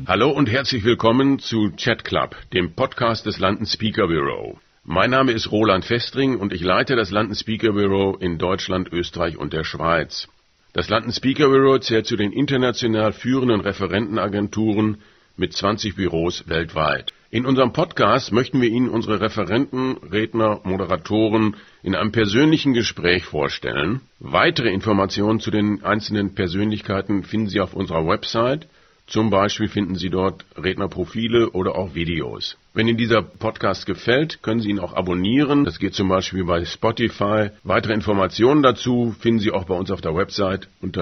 Hallo und herzlich willkommen zu Chat Club, dem Podcast des London Speaker Bureau. Mein Name ist Roland Vestring und ich leite das London Speaker Bureau in Deutschland, Österreich und der Schweiz. Das London Speaker Bureau zählt zu den international führenden Referentenagenturen mit 20 Büros weltweit. In unserem Podcast möchten wir Ihnen unsere Referenten, Redner, Moderatoren in einem persönlichen Gespräch vorstellen. Weitere Informationen zu den einzelnen Persönlichkeiten finden Sie auf unserer Website. Zum Beispiel finden Sie dort Rednerprofile oder auch Videos. Wenn Ihnen dieser Podcast gefällt, können Sie ihn auch abonnieren. Das geht zum Beispiel bei Spotify. Weitere Informationen dazu finden Sie auch bei uns auf der Website unter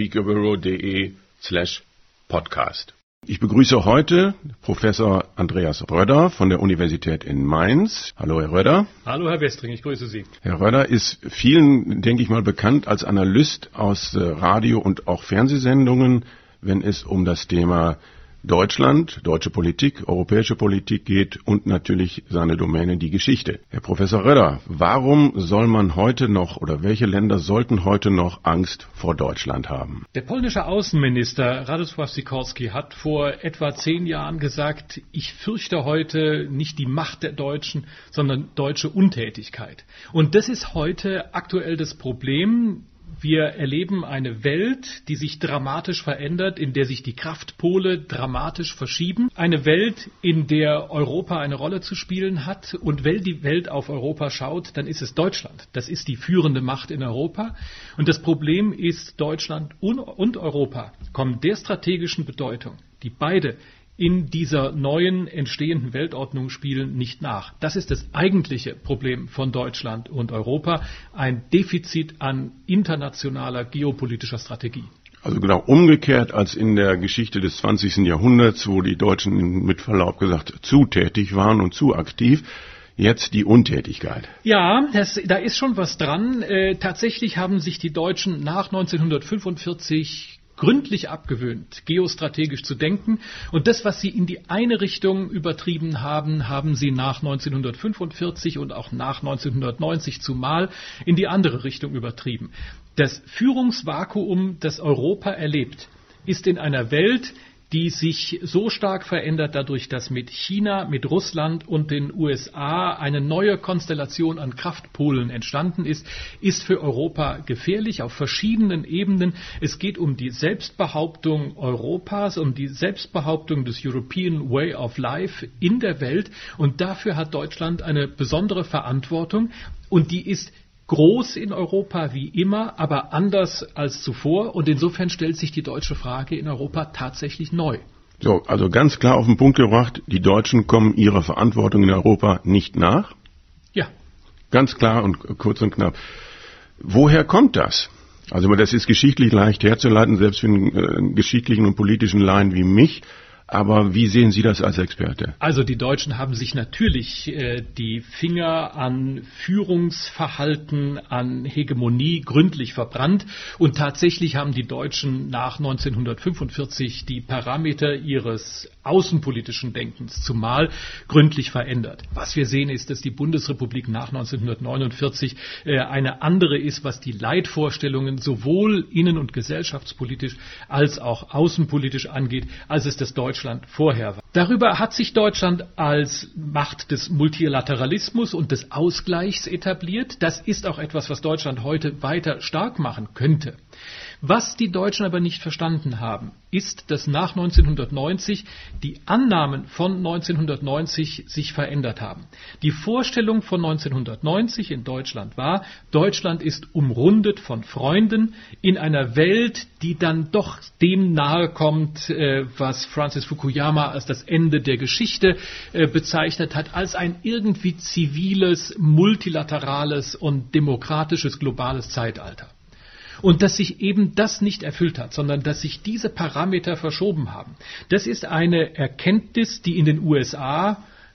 londonspeakerbureau.de/podcast. Ich begrüße heute Professor Andreas Röder von der Universität in Mainz. Hallo, Herr Röder. Hallo, Herr Vestring, ich grüße Sie. Herr Röder ist vielen, denke ich mal, bekannt als Analyst aus Radio- und auch Fernsehsendungen, wenn es um das Thema Deutschland, deutsche Politik, europäische Politik geht und natürlich seine Domäne, die Geschichte. Herr Professor Röder, warum soll man heute noch oder welche Länder sollten heute noch Angst vor Deutschland haben? Der polnische Außenminister Radosław Sikorski hat vor etwa 10 Jahren gesagt, ich fürchte heute nicht die Macht der Deutschen, sondern deutsche Untätigkeit. Und das ist heute aktuell das Problem. Wir erleben eine Welt, die sich dramatisch verändert, in der sich die Kraftpole dramatisch verschieben. Eine Welt, in der Europa eine Rolle zu spielen hat. Und wenn die Welt auf Europa schaut, dann ist es Deutschland. Das ist die führende Macht in Europa. Und das Problem ist, Deutschland und Europa kommen der strategischen Bedeutung, die beide in dieser neuen entstehenden Weltordnung spielen, nicht nach. Das ist das eigentliche Problem von Deutschland und Europa, ein Defizit an internationaler geopolitischer Strategie. Also genau umgekehrt als in der Geschichte des 20. Jahrhunderts, wo die Deutschen mit Verlaub gesagt zu tätig waren und zu aktiv. Jetzt die Untätigkeit. Ja, da ist schon was dran. Tatsächlich haben sich die Deutschen nach 1945 gründlich abgewöhnt, geostrategisch zu denken. Und das, was sie in die eine Richtung übertrieben haben, haben sie nach 1945 und auch nach 1990 zumal in die andere Richtung übertrieben. Das Führungsvakuum, das Europa erlebt, ist in einer Welt, die sich so stark verändert dadurch, dass mit China, mit Russland und den USA eine neue Konstellation an Kraftpolen entstanden ist für Europa gefährlich auf verschiedenen Ebenen. Es geht um die Selbstbehauptung Europas, um die Selbstbehauptung des European Way of Life in der Welt. Und dafür hat Deutschland eine besondere Verantwortung. Und die ist groß in Europa wie immer, aber anders als zuvor. Und insofern stellt sich die deutsche Frage in Europa tatsächlich neu. So, also ganz klar auf den Punkt gebracht, die Deutschen kommen ihrer Verantwortung in Europa nicht nach? Ja. Ganz klar und kurz und knapp. Woher kommt das? Also das ist geschichtlich leicht herzuleiten, selbst für einen geschichtlichen und politischen Laien wie mich. Aber wie sehen Sie das als Experte? Also die Deutschen haben sich natürlich die Finger an Führungsverhalten, an Hegemonie gründlich verbrannt. Und tatsächlich haben die Deutschen nach 1945 die Parameter ihres außenpolitischen Denkens zumal gründlich verändert. Was wir sehen ist, dass die Bundesrepublik nach 1949 eine andere ist, was die Leitvorstellungen sowohl innen- und gesellschaftspolitisch als auch außenpolitisch angeht, als es das Deutschland vorher war. Darüber hat sich Deutschland als Macht des Multilateralismus und des Ausgleichs etabliert. Das ist auch etwas, was Deutschland heute weiter stark machen könnte. Was die Deutschen aber nicht verstanden haben, ist, dass nach 1990 die Annahmen von 1990 sich verändert haben. Die Vorstellung von 1990 in Deutschland war, Deutschland ist umrundet von Freunden in einer Welt, die dann doch dem nahe kommt, was Francis Fukuyama als das Ende der Geschichte bezeichnet hat, als ein irgendwie ziviles, multilaterales und demokratisches globales Zeitalter. Und dass sich eben das nicht erfüllt hat, sondern dass sich diese Parameter verschoben haben. Das ist eine Erkenntnis, die in den USA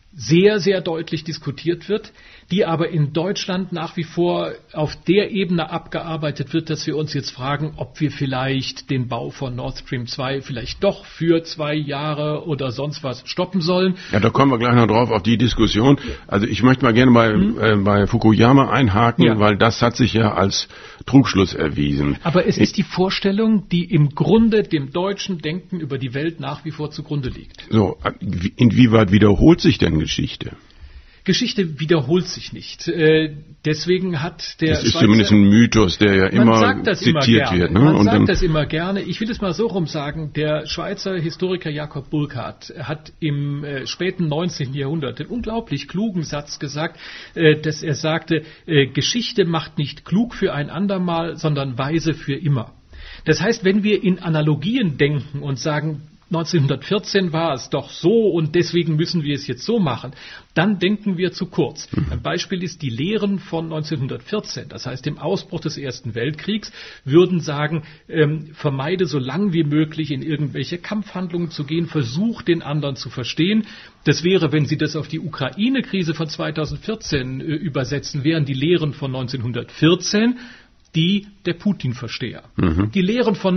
sehr, sehr deutlich diskutiert wird, die aber in Deutschland nach wie vor auf der Ebene abgearbeitet wird, dass wir uns jetzt fragen, ob wir vielleicht den Bau von Nord Stream 2 vielleicht doch für 2 Jahre oder sonst was stoppen sollen. Ja, da kommen wir gleich noch drauf auf die Diskussion. Also ich möchte mal gerne bei Fukuyama einhaken, weil das hat sich ja als Trugschluss erwiesen. Aber es ist die Vorstellung, die im Grunde dem deutschen Denken über die Welt nach wie vor zugrunde liegt. So, inwieweit wiederholt sich denn Geschichte? Geschichte wiederholt sich nicht. Deswegen hat der Das ist zumindest ein Mythos, der ja immer zitiert wird. Ne? Man sagt das immer gerne. Ich will es mal so rum sagen. Der Schweizer Historiker Jakob Burckhardt hat im späten 19. Jahrhundert den unglaublich klugen Satz gesagt, dass er sagte, Geschichte macht nicht klug für ein andermal, sondern weise für immer. Das heißt, wenn wir in Analogien denken und sagen, 1914 war es doch so und deswegen müssen wir es jetzt so machen, dann denken wir zu kurz. Ein Beispiel ist die Lehren von 1914, das heißt dem Ausbruch des Ersten Weltkriegs, würden sagen, vermeide so lang wie möglich in irgendwelche Kampfhandlungen zu gehen, versuch den anderen zu verstehen. Das wäre, wenn Sie das auf die Ukraine-Krise von 2014 übersetzen, wären die Lehren von 1914 die der Putin-Versteher. Die Lehren von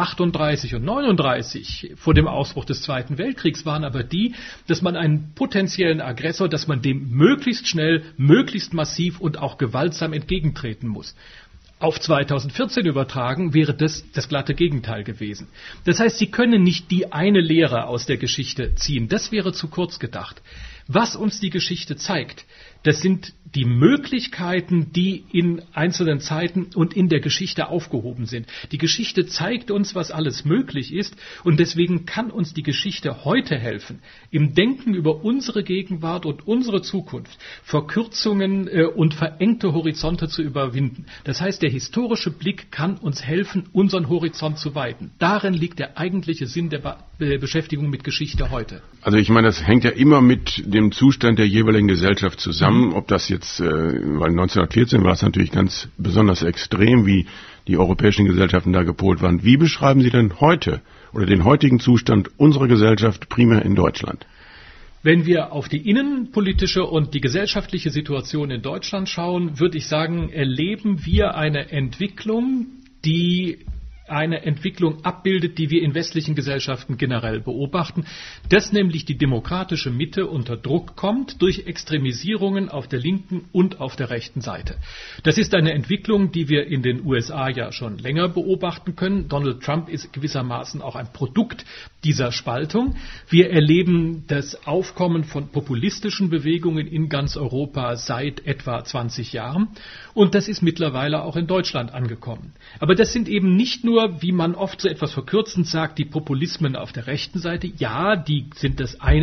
1938 und 1939 vor dem Ausbruch des Zweiten Weltkriegs waren aber die, dass man einen potenziellen Aggressor, dass man dem möglichst schnell, möglichst massiv und auch gewaltsam entgegentreten muss. Auf 2014 übertragen wäre das glatte Gegenteil gewesen. Das heißt, Sie können nicht die eine Lehre aus der Geschichte ziehen. Das wäre zu kurz gedacht. Was uns die Geschichte zeigt, das sind die Möglichkeiten, die in einzelnen Zeiten und in der Geschichte aufgehoben sind. Die Geschichte zeigt uns, was alles möglich ist und deswegen kann uns die Geschichte heute helfen, im Denken über unsere Gegenwart und unsere Zukunft Verkürzungen und verengte Horizonte zu überwinden. Das heißt, der historische Blick kann uns helfen, unseren Horizont zu weiten. Darin liegt der eigentliche Sinn der Beschäftigung mit Geschichte heute. Also ich meine, das hängt ja immer mit dem Zustand der jeweiligen Gesellschaft zusammen, ob das jetzt, weil 1914 war es natürlich ganz besonders extrem, wie die europäischen Gesellschaften da gepolt waren. Wie beschreiben Sie denn heute oder den heutigen Zustand unserer Gesellschaft primär in Deutschland? Wenn wir auf die innenpolitische und die gesellschaftliche Situation in Deutschland schauen, würde ich sagen, erleben wir eine Entwicklung, die eine Entwicklung abbildet, die wir in westlichen Gesellschaften generell beobachten, dass nämlich die demokratische Mitte unter Druck kommt durch Extremisierungen auf der linken und auf der rechten Seite. Das ist eine Entwicklung, die wir in den USA ja schon länger beobachten können. Donald Trump ist gewissermaßen auch ein Produkt dieser Spaltung. Wir erleben das Aufkommen von populistischen Bewegungen in ganz Europa seit etwa 20 Jahren und das ist mittlerweile auch in Deutschland angekommen. Aber das sind eben nicht nur, wie man oft so etwas verkürzend sagt, die Populismen auf der rechten Seite. Ja, die sind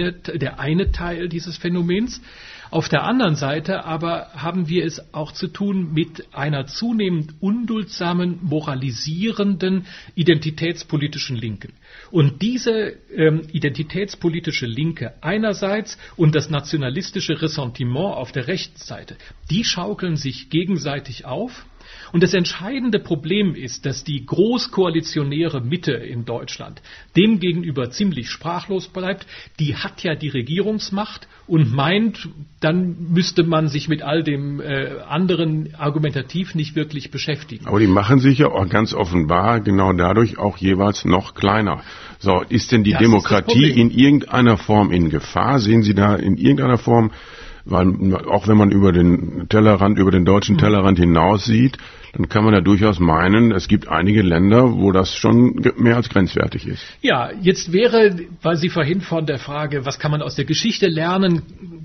der eine Teil dieses Phänomens. Auf der anderen Seite aber haben wir es auch zu tun mit einer zunehmend unduldsamen, moralisierenden, identitätspolitischen Linken. Und diese identitätspolitische Linke einerseits und das nationalistische Ressentiment auf der rechten Seite, die schaukeln sich gegenseitig auf. Und das entscheidende Problem ist, dass die großkoalitionäre Mitte in Deutschland demgegenüber ziemlich sprachlos bleibt. Die hat ja die Regierungsmacht und meint, dann müsste man sich mit all dem anderen argumentativ nicht wirklich beschäftigen. Aber die machen sich ja auch ganz offenbar genau dadurch auch jeweils noch kleiner. So, ist denn die Demokratie in irgendeiner Form in Gefahr? Sehen Sie da in irgendeiner Form, weil auch wenn man über den deutschen Tellerrand hinaus sieht, dann kann man ja durchaus meinen, es gibt einige Länder, wo das schon mehr als grenzwertig ist. Ja, jetzt wäre, weil Sie vorhin von der Frage, was kann man aus der Geschichte lernen,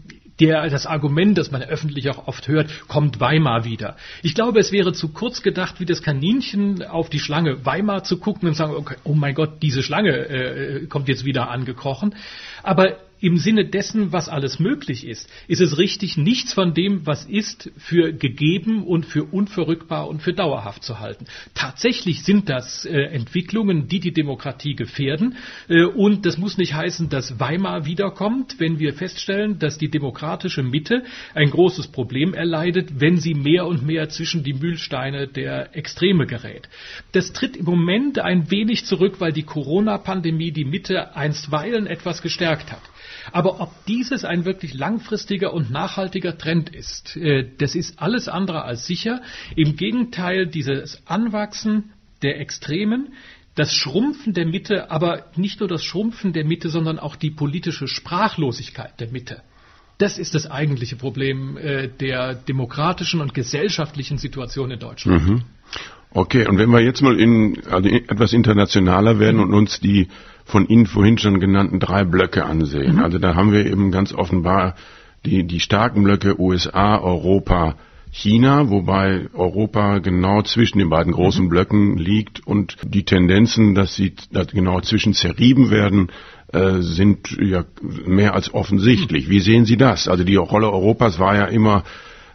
das Argument, das man öffentlich auch oft hört, kommt Weimar wieder. Ich glaube, es wäre zu kurz gedacht, wie das Kaninchen auf die Schlange Weimar zu gucken und sagen, okay, oh mein Gott, diese Schlange kommt jetzt wieder angekrochen. Aber im Sinne dessen, was alles möglich ist es richtig, nichts von dem, was ist, für gegeben und für unverrückbar und für dauerhaft zu halten. Tatsächlich sind das Entwicklungen, die die Demokratie gefährden. Und das muss nicht heißen, dass Weimar wiederkommt, wenn wir feststellen, dass die demokratische Mitte ein großes Problem erleidet, wenn sie mehr und mehr zwischen die Mühlsteine der Extreme gerät. Das tritt im Moment ein wenig zurück, weil die Corona-Pandemie die Mitte einstweilen etwas gestärkt hat. Aber ob dieses ein wirklich langfristiger und nachhaltiger Trend ist, das ist alles andere als sicher. Im Gegenteil, dieses Anwachsen der Extremen, das Schrumpfen der Mitte, aber nicht nur das Schrumpfen der Mitte, sondern auch die politische Sprachlosigkeit der Mitte. Das ist das eigentliche Problem der demokratischen und gesellschaftlichen Situation in Deutschland. Mhm. Okay, und wenn wir jetzt mal etwas internationaler werden und uns die von Ihnen vorhin schon genannten 3 Blöcke ansehen. Also da haben wir eben ganz offenbar die starken Blöcke USA, Europa, China, wobei Europa genau zwischen den beiden großen Blöcken liegt und die Tendenzen, dass sie da genau zwischen zerrieben werden, sind ja mehr als offensichtlich. Wie sehen Sie das? Also die Rolle Europas war ja immer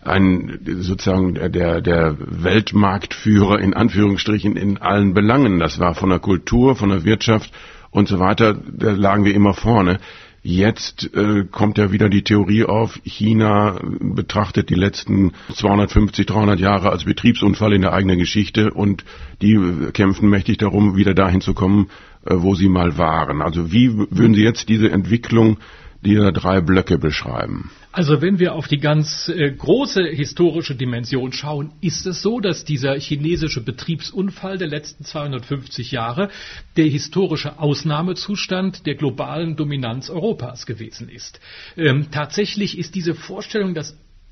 sozusagen der Weltmarktführer in Anführungsstrichen in allen Belangen. Das war von der Kultur, von der Wirtschaft und so weiter, da lagen wir immer vorne. Jetzt kommt ja wieder die Theorie auf, China betrachtet die letzten 250, 300 Jahre als Betriebsunfall in der eigenen Geschichte und die kämpfen mächtig darum, wieder dahin zu kommen, wo sie mal waren. Also wie würden Sie jetzt diese Entwicklung dieser 3 Blöcke beschreiben? Also wenn wir auf die ganz große historische Dimension schauen, ist es so, dass dieser chinesische Betriebsunfall der letzten 250 Jahre der historische Ausnahmezustand der globalen Dominanz Europas gewesen ist. Tatsächlich ist diese Vorstellung, dass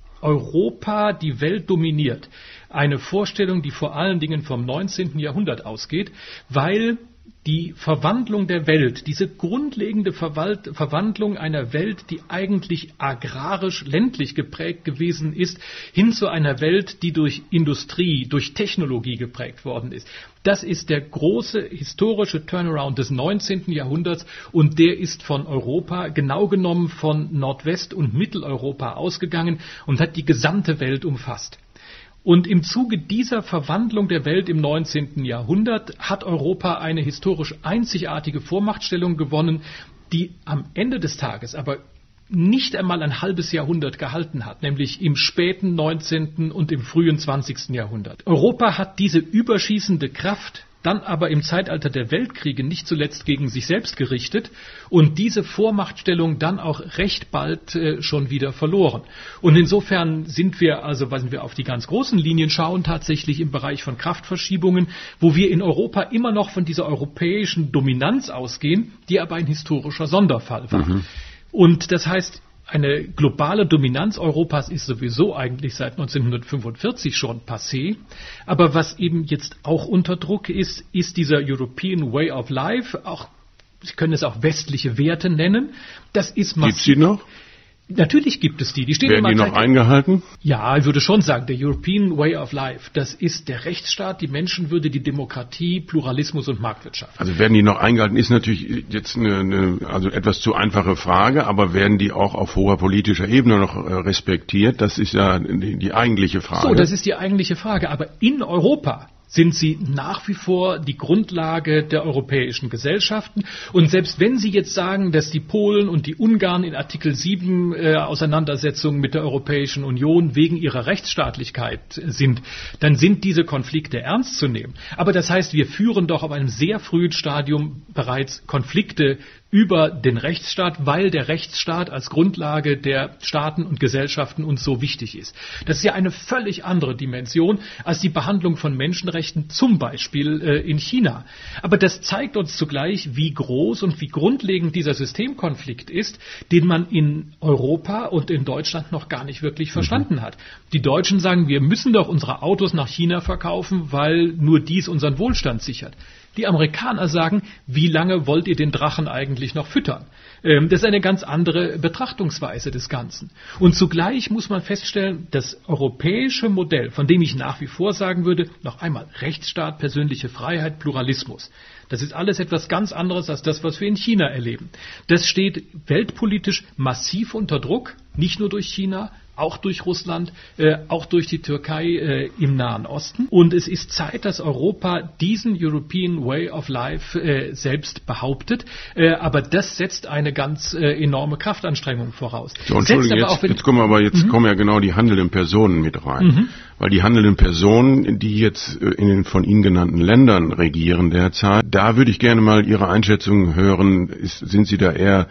Europa die Welt dominiert, eine Vorstellung, die vor allen Dingen vom 19. Jahrhundert ausgeht, weil die Verwandlung der Welt, diese grundlegende Verwandlung einer Welt, die eigentlich agrarisch-ländlich geprägt gewesen ist, hin zu einer Welt, die durch Industrie, durch Technologie geprägt worden ist. Das ist der große historische Turnaround des 19. Jahrhunderts und der ist von Europa, genau genommen von Nordwest- und Mitteleuropa ausgegangen und hat die gesamte Welt umfasst. Und im Zuge dieser Verwandlung der Welt im 19. Jahrhundert hat Europa eine historisch einzigartige Vormachtstellung gewonnen, die am Ende des Tages aber nicht einmal ein halbes Jahrhundert gehalten hat, nämlich im späten 19. und im frühen 20. Jahrhundert. Europa hat diese überschießende Kraft dann aber im Zeitalter der Weltkriege nicht zuletzt gegen sich selbst gerichtet und diese Vormachtstellung dann auch recht bald schon wieder verloren. Und insofern sind wir, also wenn wir auf die ganz großen Linien schauen, tatsächlich im Bereich von Kraftverschiebungen, wo wir in Europa immer noch von dieser europäischen Dominanz ausgehen, die aber ein historischer Sonderfall war. Mhm. Und das heißt, eine globale Dominanz Europas ist sowieso eigentlich seit 1945 schon passé. Aber was eben jetzt auch unter Druck ist, ist dieser European Way of Life. Auch, Sie können es auch westliche Werte nennen. Das ist massiv. Gibt's die noch? Natürlich gibt es die. Die stehen Werden die noch eingehalten? Ja, ich würde schon sagen, der European Way of Life, das ist der Rechtsstaat, die Menschenwürde, die Demokratie, Pluralismus und Marktwirtschaft. Also werden die noch eingehalten, ist natürlich jetzt also etwas zu einfache Frage, aber werden die auch auf hoher politischer Ebene noch respektiert? Das ist ja die eigentliche Frage. So, das ist die eigentliche Frage. Aber in Europa sind sie nach wie vor die Grundlage der europäischen Gesellschaften. Und selbst wenn Sie jetzt sagen, dass die Polen und die Ungarn in Artikel 7 Auseinandersetzungen mit der Europäischen Union wegen ihrer Rechtsstaatlichkeit sind, dann sind diese Konflikte ernst zu nehmen. Aber das heißt, wir führen doch auf einem sehr frühen Stadium bereits Konflikte über den Rechtsstaat, weil der Rechtsstaat als Grundlage der Staaten und Gesellschaften uns so wichtig ist. Das ist ja eine völlig andere Dimension als die Behandlung von Menschenrechten, zum Beispiel in China. Aber das zeigt uns zugleich, wie groß und wie grundlegend dieser Systemkonflikt ist, den man in Europa und in Deutschland noch gar nicht wirklich verstanden hat. Die Deutschen sagen, wir müssen doch unsere Autos nach China verkaufen, weil nur dies unseren Wohlstand sichert. Die Amerikaner sagen, wie lange wollt ihr den Drachen eigentlich noch füttern? Das ist eine ganz andere Betrachtungsweise des Ganzen. Und zugleich muss man feststellen, das europäische Modell, von dem ich nach wie vor sagen würde, noch einmal Rechtsstaat, persönliche Freiheit, Pluralismus. Das ist alles etwas ganz anderes als das, was wir in China erleben. Das steht weltpolitisch massiv unter Druck, nicht nur durch China, auch durch Russland, auch durch die Türkei im Nahen Osten. Und es ist Zeit, dass Europa diesen European Way of Life selbst behauptet. Aber das setzt eine ganz enorme Kraftanstrengung voraus. So, Entschuldigung, jetzt kommen ja genau die handelnden Personen mit rein. Weil die handelnden Personen, die jetzt in den von Ihnen genannten Ländern regieren derzeit, da würde ich gerne mal Ihre Einschätzung hören. Sind Sie da eher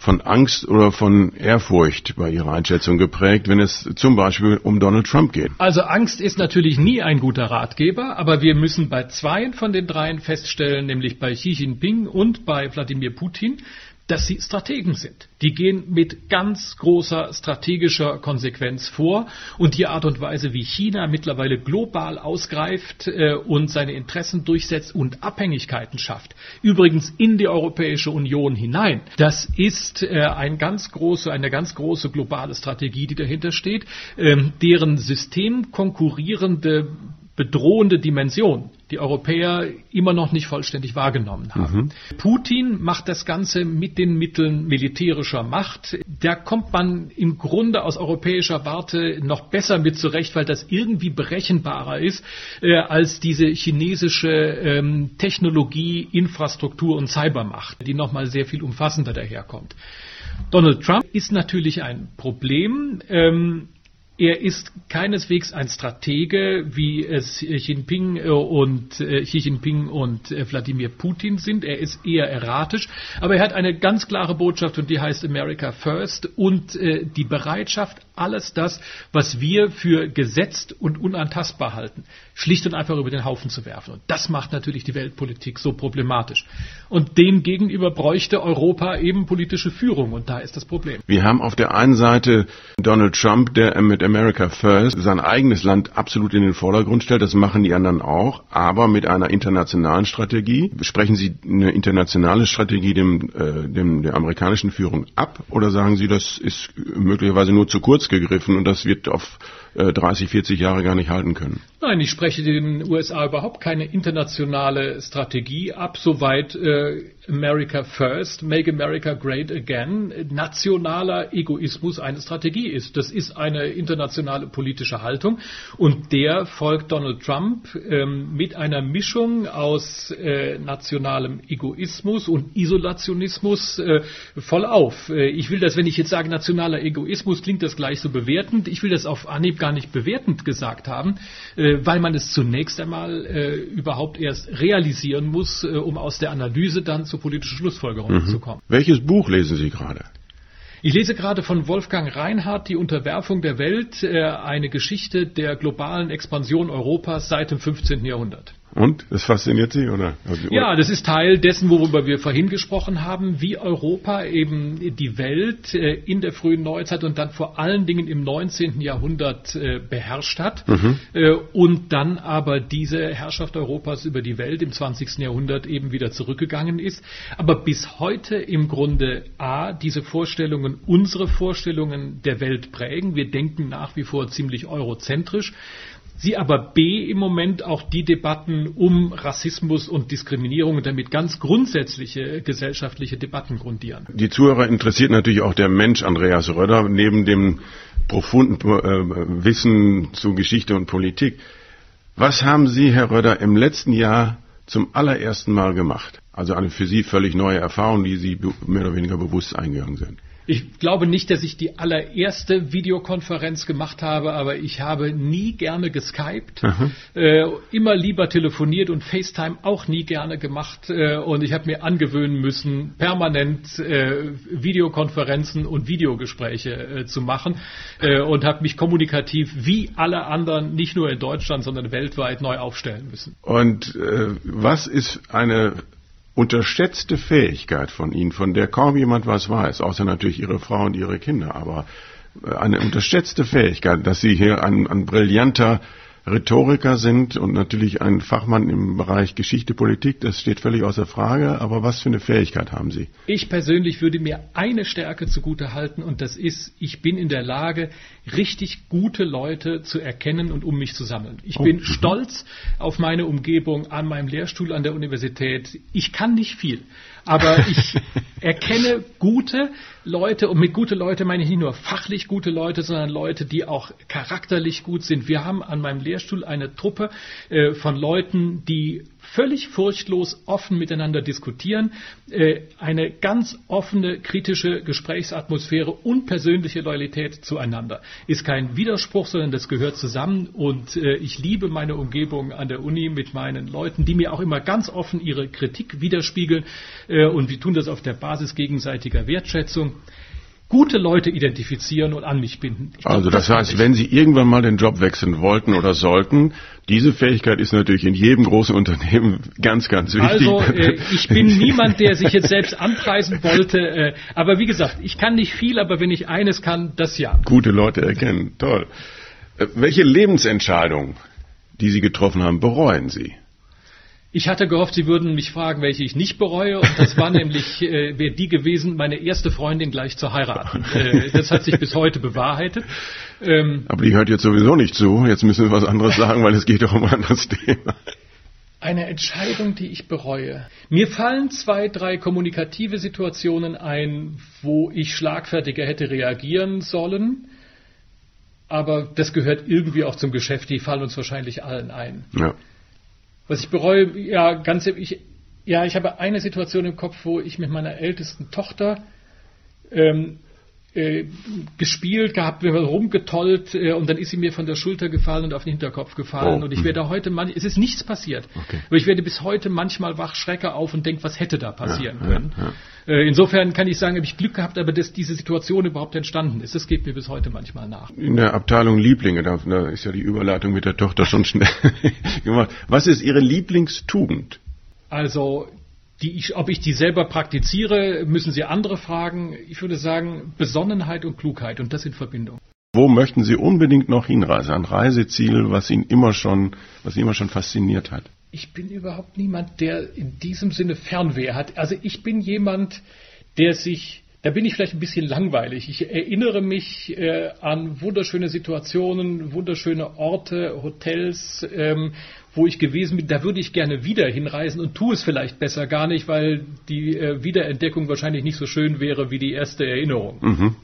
von Angst oder von Ehrfurcht bei Ihrer Einschätzung geprägt, wenn es zum Beispiel um Donald Trump geht? Also Angst ist natürlich nie ein guter Ratgeber, aber wir müssen bei zweien von den dreien feststellen, nämlich bei Xi Jinping und bei Wladimir Putin, dass sie Strategen sind. Die gehen mit ganz großer strategischer Konsequenz vor und die Art und Weise, wie China mittlerweile global ausgreift und seine Interessen durchsetzt und Abhängigkeiten schafft, übrigens in die Europäische Union hinein, das ist eine ganz große globale Strategie, die dahinter steht, deren systemkonkurrierende bedrohende Dimension die Europäer immer noch nicht vollständig wahrgenommen haben. Putin macht das Ganze mit den Mitteln militärischer Macht. Da kommt man im Grunde aus europäischer Warte noch besser mit zurecht, weil das irgendwie berechenbarer ist als diese chinesische Technologie, Infrastruktur und Cybermacht, die nochmal sehr viel umfassender daherkommt. Donald Trump ist natürlich ein Problem. Er ist keineswegs ein Stratege, wie es Xi Jinping und Wladimir Putin sind. Er ist eher erratisch, aber er hat eine ganz klare Botschaft und die heißt America First und die Bereitschaft, alles das, was wir für gesetzt und unantastbar halten, schlicht und einfach über den Haufen zu werfen. Und das macht natürlich die Weltpolitik so problematisch. Und dem gegenüber bräuchte Europa eben politische Führung und da ist das Problem. Wir haben auf der einen Seite Donald Trump, der mit America First sein eigenes Land absolut in den Vordergrund stellt. Das machen die anderen auch, aber mit einer internationalen Strategie. Sprechen Sie eine internationale Strategie der amerikanischen Führung ab oder sagen Sie, das ist möglicherweise nur zu kurz gegriffen und das wird auf 30, 40 Jahre gar nicht halten können? Nein, ich spreche den USA überhaupt keine internationale Strategie ab, soweit America First, Make America Great Again, nationaler Egoismus eine Strategie ist. Das ist eine internationale politische Haltung und der folgt Donald Trump mit einer Mischung aus nationalem Egoismus und Isolationismus voll auf. Ich will das, wenn ich jetzt sage nationaler Egoismus, klingt das gleich so bewertend. Ich will das auf Anhieb gar nicht bewertend gesagt haben, weil man es zunächst einmal überhaupt erst realisieren muss, um aus der Analyse dann zu politischen Schlussfolgerungen zu kommen. Welches Buch lesen Sie gerade? Ich lese gerade von Wolfgang Reinhardt Die Unterwerfung der Welt, eine Geschichte der globalen Expansion Europas seit dem 15. Jahrhundert. Und? Das fasziniert Sie, oder? Ja, das ist Teil dessen, worüber wir vorhin gesprochen haben, wie Europa eben die Welt in der frühen Neuzeit und dann vor allen Dingen im 19. Jahrhundert beherrscht hat und dann aber diese Herrschaft Europas über die Welt im 20. Jahrhundert eben wieder zurückgegangen ist. Aber bis heute im Grunde diese Vorstellungen, unsere Vorstellungen der Welt prägen. Wir denken nach wie vor ziemlich eurozentrisch. Sie aber im Moment auch die Debatten um Rassismus und Diskriminierung und damit ganz grundsätzliche gesellschaftliche Debatten grundieren. Die Zuhörer interessiert natürlich auch der Mensch Andreas Röder, neben dem profunden Wissen zu Geschichte und Politik. Was haben Sie, Herr Röder, im letzten Jahr zum allerersten Mal gemacht? Also eine für Sie völlig neue Erfahrung, die Sie mehr oder weniger bewusst eingegangen sind. Ich glaube nicht, dass ich die allererste Videokonferenz gemacht habe, aber ich habe nie gerne geskypt, immer lieber telefoniert und FaceTime auch nie gerne gemacht. Und ich habe mir angewöhnen müssen, permanent Videokonferenzen und Videogespräche zu machen und habe mich kommunikativ wie alle anderen, nicht nur in Deutschland, sondern weltweit neu aufstellen müssen. Und was ist eine unterschätzte Fähigkeit von Ihnen, von der kaum jemand was weiß, außer natürlich Ihre Frau und Ihre Kinder, aber eine unterschätzte Fähigkeit, dass Sie hier ein brillanter Rhetoriker sind und natürlich ein Fachmann im Bereich Geschichte, Politik, das steht völlig außer Frage, aber was für eine Fähigkeit haben Sie? Ich persönlich würde mir eine Stärke zugute halten und das ist, ich bin in der Lage, richtig gute Leute zu erkennen und um mich zu sammeln. Ich bin stolz auf meine Umgebung an meinem Lehrstuhl an der Universität. Ich kann nicht viel, aber ich erkenne gute Leute und mit gute Leute meine ich nicht nur fachlich gute Leute, sondern Leute, die auch charakterlich gut sind. Wir haben an meinem Lehrstuhl eine Truppe von Leuten, die völlig furchtlos offen miteinander diskutieren, eine ganz offene, kritische Gesprächsatmosphäre und persönliche Loyalität zueinander. Ist kein Widerspruch, sondern das gehört zusammen und ich liebe meine Umgebung an der Uni mit meinen Leuten, die mir auch immer ganz offen ihre Kritik widerspiegeln und wir tun das auf der Basis gegenseitiger Wertschätzung. Gute Leute identifizieren und an mich binden. Also das heißt, wenn Sie irgendwann mal den Job wechseln wollten oder sollten, diese Fähigkeit ist natürlich in jedem großen Unternehmen ganz, ganz wichtig. Also ich bin niemand, der sich jetzt selbst anpreisen wollte, aber wie gesagt, ich kann nicht viel, aber wenn ich eines kann, das ja. Gute Leute erkennen, toll. Welche Lebensentscheidung, die Sie getroffen haben, bereuen Sie? Ich hatte gehofft, Sie würden mich fragen, welche ich nicht bereue. Und das war nämlich, wäre die gewesen, meine erste Freundin gleich zu heiraten. Das hat sich bis heute bewahrheitet. Aber die hört jetzt sowieso nicht zu. Jetzt müssen wir was anderes sagen, weil es geht doch um ein anderes Thema. Eine Entscheidung, die ich bereue. Mir fallen 2, 3 kommunikative Situationen ein, wo ich schlagfertiger hätte reagieren sollen. Aber das gehört irgendwie auch zum Geschäft. Die fallen uns wahrscheinlich allen ein. Ja. Was ich bereue, ich habe eine Situation im Kopf, wo ich mit meiner ältesten Tochter gespielt gehabt, wir haben rumgetollt und dann ist sie mir von der Schulter gefallen und auf den Hinterkopf gefallen und ich werde heute, es ist nichts passiert, aber ich werde bis heute manchmal wach, schrecke auf und denke, was hätte da passieren können. Insofern kann ich sagen, habe ich Glück gehabt, aber dass diese Situation überhaupt entstanden ist, das geht mir bis heute manchmal nach. In der Abteilung Lieblinge, da ist ja die Überleitung mit der Tochter schon schnell gemacht. Was ist Ihre Lieblingstugend? Also ob ich die selber praktiziere, müssen Sie andere fragen. Ich würde sagen, Besonnenheit und Klugheit und das in Verbindung. Wo möchten Sie unbedingt noch hinreisen? Ein Reiseziel, was Sie immer schon fasziniert hat? Ich bin überhaupt niemand, der in diesem Sinne Fernweh hat. Also ich bin jemand, da bin ich vielleicht ein bisschen langweilig. Ich erinnere mich an wunderschöne Situationen, wunderschöne Orte, Hotels, wo ich gewesen bin. Da würde ich gerne wieder hinreisen und tue es vielleicht besser gar nicht, weil die Wiederentdeckung wahrscheinlich nicht so schön wäre wie die erste Erinnerung. Mhm.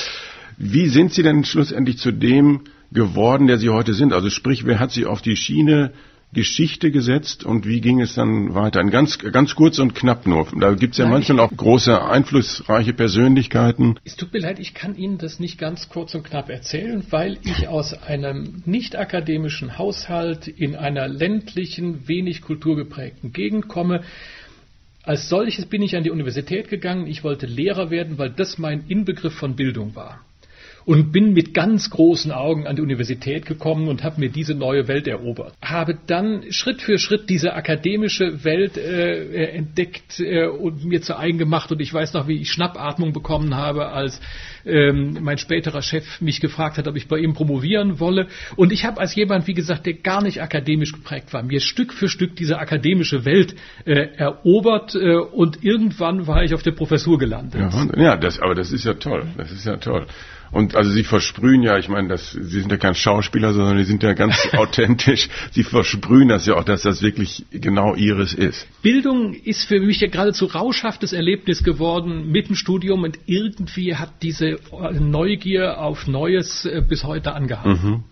Wie sind Sie denn schlussendlich zu dem geworden, der Sie heute sind? Also sprich, wer hat Sie auf die Schiene Geschichte gesetzt und wie ging es dann weiter? Ganz kurz und knapp nur. Da gibt es ja manchmal auch große, einflussreiche Persönlichkeiten. Es tut mir leid, ich kann Ihnen das nicht ganz kurz und knapp erzählen, weil ich aus einem nicht akademischen Haushalt in einer ländlichen, wenig kulturgeprägten Gegend komme. Als solches bin ich an die Universität gegangen. Ich wollte Lehrer werden, weil das mein Inbegriff von Bildung war. Und bin mit ganz großen Augen an die Universität gekommen und habe mir diese neue Welt erobert. Habe dann Schritt für Schritt diese akademische Welt entdeckt und mir zu eigen gemacht. Und ich weiß noch, wie ich Schnappatmung bekommen habe, als mein späterer Chef mich gefragt hat, ob ich bei ihm promovieren wolle. Und ich habe als jemand, wie gesagt, der gar nicht akademisch geprägt war, mir Stück für Stück diese akademische Welt erobert und irgendwann war ich auf der Professur gelandet. Ja, aber das ist ja toll. Das ist ja toll. Und also Sie versprühen ja, ich meine, Sie sind ja kein Schauspieler, sondern Sie sind ja ganz authentisch. Sie versprühen das ja auch, dass das wirklich genau Ihres ist. Bildung ist für mich ja geradezu rauschhaftes Erlebnis geworden mit dem Studium und irgendwie hat diese Neugier auf Neues bis heute angehalten. Mhm.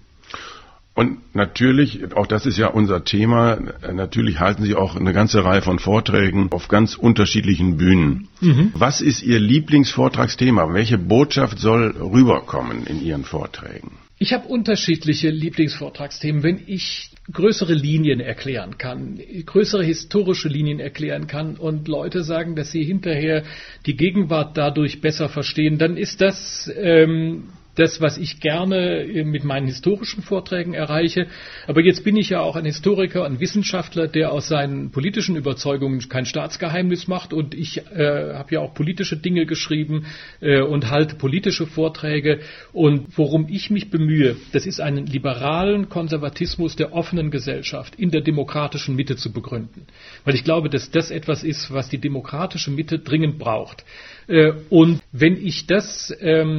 Und natürlich, auch das ist ja unser Thema, natürlich halten Sie auch eine ganze Reihe von Vorträgen auf ganz unterschiedlichen Bühnen. Mhm. Was ist Ihr Lieblingsvortragsthema? Welche Botschaft soll rüberkommen in Ihren Vorträgen? Ich habe unterschiedliche Lieblingsvortragsthemen. Wenn ich größere Linien erklären kann, größere historische Linien erklären kann und Leute sagen, dass sie hinterher die Gegenwart dadurch besser verstehen, dann ist das das, was ich gerne mit meinen historischen Vorträgen erreiche. Aber jetzt bin ich ja auch ein Historiker, ein Wissenschaftler, der aus seinen politischen Überzeugungen kein Staatsgeheimnis macht. Und ich habe ja auch politische Dinge geschrieben und halte politische Vorträge. Und worum ich mich bemühe, das ist einen liberalen Konservatismus der offenen Gesellschaft in der demokratischen Mitte zu begründen. Weil ich glaube, dass das etwas ist, was die demokratische Mitte dringend braucht. Und wenn ich das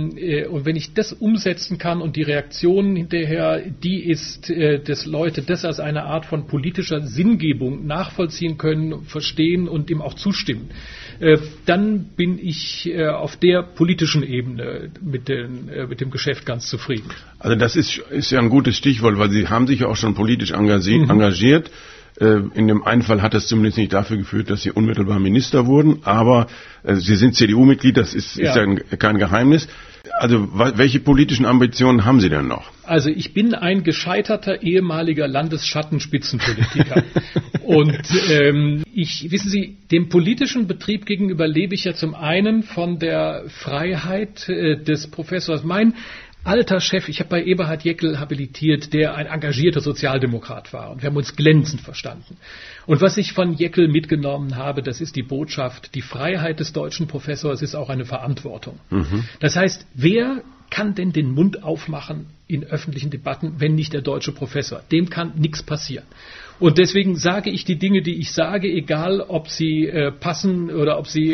umsetzen kann und die Reaktion hinterher die ist, dass Leute das als eine Art von politischer Sinngebung nachvollziehen können, verstehen und dem auch zustimmen, dann bin ich auf der politischen Ebene mit dem Geschäft ganz zufrieden. Also das ist ja ein gutes Stichwort, weil Sie haben sich ja auch schon politisch engagiert. In dem einen Fall hat es zumindest nicht dafür geführt, dass Sie unmittelbar Minister wurden, aber Sie sind CDU-Mitglied, das ist ja kein Geheimnis. Also welche politischen Ambitionen haben Sie denn noch? Also ich bin ein gescheiterter ehemaliger Landesschattenspitzenpolitiker. Und wissen Sie, dem politischen Betrieb gegenüber lebe ich ja zum einen von der Freiheit des Professors. Mein alter Chef, ich habe bei Eberhard Jäckel habilitiert, der ein engagierter Sozialdemokrat war. Und wir haben uns glänzend verstanden. Und was ich von Jäckel mitgenommen habe, das ist die Botschaft, die Freiheit des deutschen Professors ist auch eine Verantwortung. Mhm. Das heißt, wer kann denn den Mund aufmachen in öffentlichen Debatten, wenn nicht der deutsche Professor? Dem kann nichts passieren. Und deswegen sage ich die Dinge, die ich sage, egal ob sie passen oder ob sie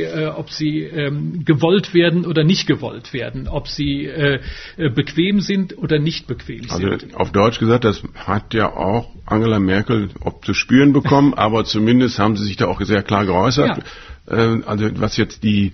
gewollt werden oder nicht gewollt werden, ob sie bequem sind oder nicht bequem sind. Also auf Deutsch gesagt, das hat ja auch Angela Merkel zu spüren bekommen, aber zumindest haben Sie sich da auch sehr klar geäußert. Ja. Also was jetzt die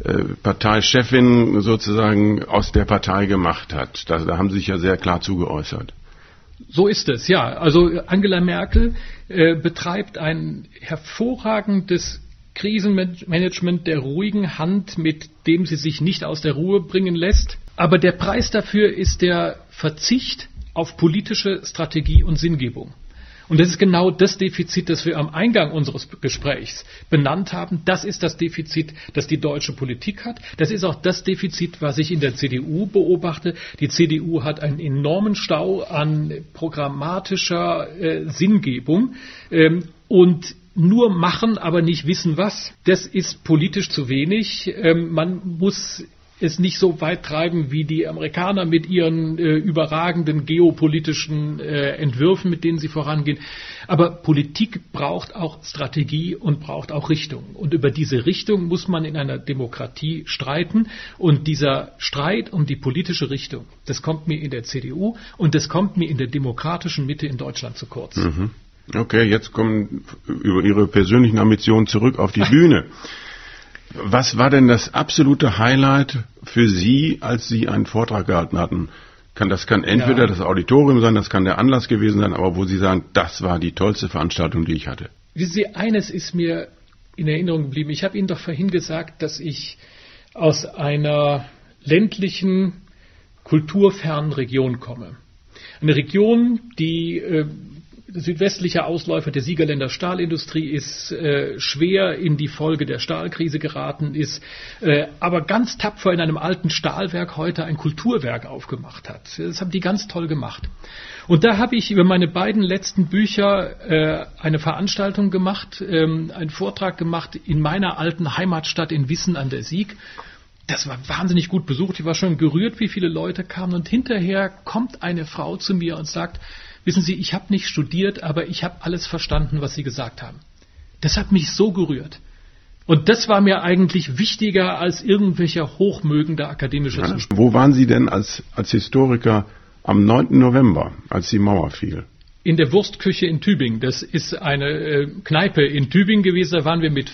Parteichefin sozusagen aus der Partei gemacht hat, da haben Sie sich ja sehr klar zugeäußert. So ist es, ja. Also Angela Merkel betreibt ein hervorragendes Krisenmanagement der ruhigen Hand, mit dem sie sich nicht aus der Ruhe bringen lässt. Aber der Preis dafür ist der Verzicht auf politische Strategie und Sinngebung. Und das ist genau das Defizit, das wir am Eingang unseres Gesprächs benannt haben. Das ist das Defizit, das die deutsche Politik hat. Das ist auch das Defizit, was ich in der CDU beobachte. Die CDU hat einen enormen Stau an programmatischer Sinngebung und nur machen, aber nicht wissen was. Das ist politisch zu wenig. Man muss es nicht so weit treiben wie die Amerikaner mit ihren überragenden geopolitischen Entwürfen, mit denen sie vorangehen. Aber Politik braucht auch Strategie und braucht auch Richtung. Und über diese Richtung muss man in einer Demokratie streiten. Und dieser Streit um die politische Richtung, das kommt mir in der CDU und das kommt mir in der demokratischen Mitte in Deutschland zu kurz. Mhm. Okay, jetzt kommen über Ihre persönlichen Ambitionen zurück auf die Bühne. Was war denn das absolute Highlight für Sie, als Sie einen Vortrag gehalten hatten? Das kann entweder das Auditorium sein, das kann der Anlass gewesen sein, aber wo Sie sagen, das war die tollste Veranstaltung, die ich hatte. Wissen Sie, eines ist mir in Erinnerung geblieben. Ich habe Ihnen doch vorhin gesagt, dass ich aus einer ländlichen, kulturfernen Region komme. Eine Region, die südwestlicher Ausläufer der Siegerländer Stahlindustrie ist, schwer in die Folge der Stahlkrise geraten ist, aber ganz tapfer in einem alten Stahlwerk heute ein Kulturwerk aufgemacht hat. Das haben die ganz toll gemacht. Und da habe ich über meine beiden letzten Bücher eine Veranstaltung gemacht, einen Vortrag gemacht in meiner alten Heimatstadt in Wissen an der Sieg. Das war wahnsinnig gut besucht. Ich war schon gerührt, wie viele Leute kamen. Und hinterher kommt eine Frau zu mir und sagt, wissen Sie, ich habe nicht studiert, aber ich habe alles verstanden, was Sie gesagt haben. Das hat mich so gerührt. Und das war mir eigentlich wichtiger als irgendwelcher hochmögender akademischer Zuspruch. Wo waren Sie denn als Historiker am 9. November, als die Mauer fiel? In der Wurstküche in Tübingen. Das ist eine Kneipe in Tübingen gewesen. Da waren wir mit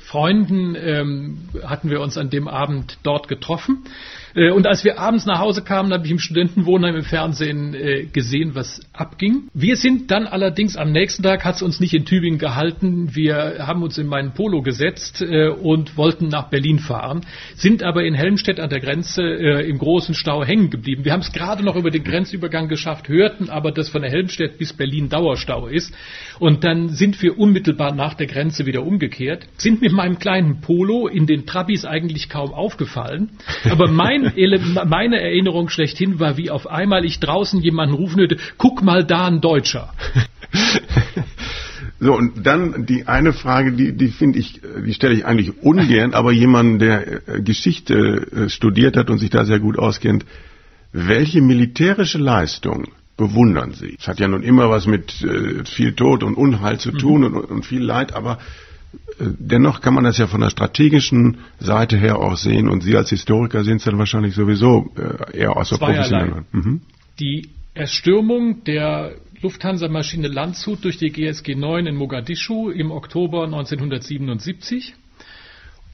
Freunden, hatten wir uns an dem Abend dort getroffen. Und als wir abends nach Hause kamen, habe ich im Studentenwohnheim im Fernsehen gesehen, was abging. Wir sind dann allerdings am nächsten Tag, hat es uns nicht in Tübingen gehalten, wir haben uns in meinen Polo gesetzt und wollten nach Berlin fahren, sind aber in Helmstedt an der Grenze im großen Stau hängen geblieben. Wir haben es gerade noch über den Grenzübergang geschafft, hörten aber, dass von der Helmstedt bis Berlin Dauerstau ist. Und dann sind wir unmittelbar nach der Grenze wieder umgekehrt, sind mit meinem kleinen Polo in den Trabis eigentlich kaum aufgefallen, aber meine Erinnerung schlechthin war, wie auf einmal ich draußen jemanden rufen hörte, guck mal da, ein Deutscher. So, und dann die eine Frage, die finde ich, die stelle ich eigentlich ungern, aber jemanden, der Geschichte studiert hat und sich da sehr gut auskennt, welche militärische Leistung bewundern Sie? Es hat ja nun immer was mit viel Tod und Unheil zu tun und viel Leid, aber dennoch kann man das ja von der strategischen Seite her auch sehen und Sie als Historiker sind es dann wahrscheinlich sowieso eher aus der professionellen. Die Erstürmung der Lufthansa-Maschine Landshut durch die GSG 9 in Mogadischu im Oktober 1977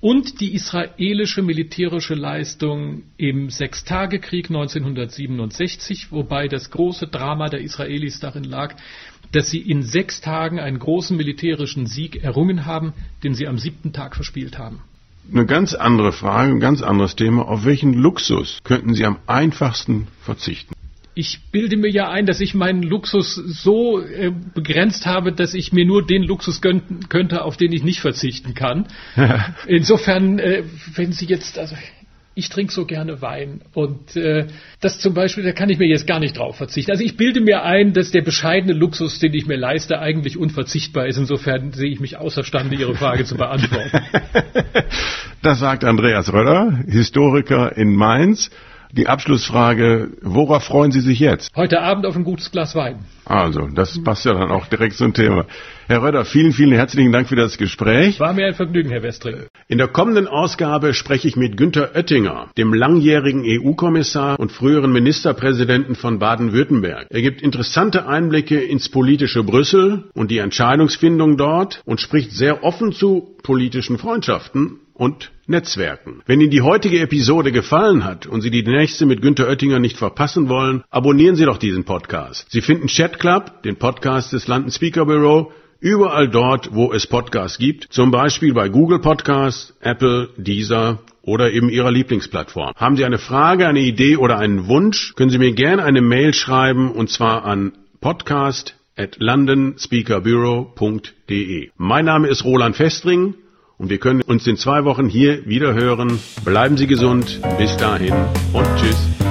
und die israelische militärische Leistung im Sechstagekrieg 1967, wobei das große Drama der Israelis darin lag, dass sie in 6 Tagen einen großen militärischen Sieg errungen haben, den sie am 7. Tag verspielt haben. Eine ganz andere Frage, ein ganz anderes Thema. Auf welchen Luxus könnten Sie am einfachsten verzichten? Ich bilde mir ja ein, dass ich meinen Luxus so begrenzt habe, dass ich mir nur den Luxus gönnen könnte, auf den ich nicht verzichten kann. Insofern, wenn Sie jetzt, also ich trinke so gerne Wein und das zum Beispiel, da kann ich mir jetzt gar nicht drauf verzichten. Also ich bilde mir ein, dass der bescheidene Luxus, den ich mir leiste, eigentlich unverzichtbar ist. Insofern sehe ich mich außerstande, Ihre Frage zu beantworten. Das sagt Andreas Röller, Historiker in Mainz. Die Abschlussfrage, worauf freuen Sie sich jetzt? Heute Abend auf ein gutes Glas Wein. Also, das passt ja dann auch direkt zum Thema. Herr Röller, vielen, vielen herzlichen Dank für das Gespräch. War mir ein Vergnügen, Herr Westring. In der kommenden Ausgabe spreche ich mit Günther Oettinger, dem langjährigen EU-Kommissar und früheren Ministerpräsidenten von Baden-Württemberg. Er gibt interessante Einblicke ins politische Brüssel und die Entscheidungsfindung dort und spricht sehr offen zu politischen Freundschaften und Netzwerken. Wenn Ihnen die heutige Episode gefallen hat und Sie die nächste mit Günther Oettinger nicht verpassen wollen, abonnieren Sie doch diesen Podcast. Sie finden Chat Club, den Podcast des London Speaker Bureau, überall dort, wo es Podcasts gibt, zum Beispiel bei Google Podcasts, Apple, Deezer oder eben Ihrer Lieblingsplattform. Haben Sie eine Frage, eine Idee oder einen Wunsch, können Sie mir gerne eine Mail schreiben und zwar an podcast@londonspeakerbureau.de. Mein Name ist Roland Festring. Und wir können uns in 2 Wochen hier wieder hören. Bleiben Sie gesund. Bis dahin und tschüss.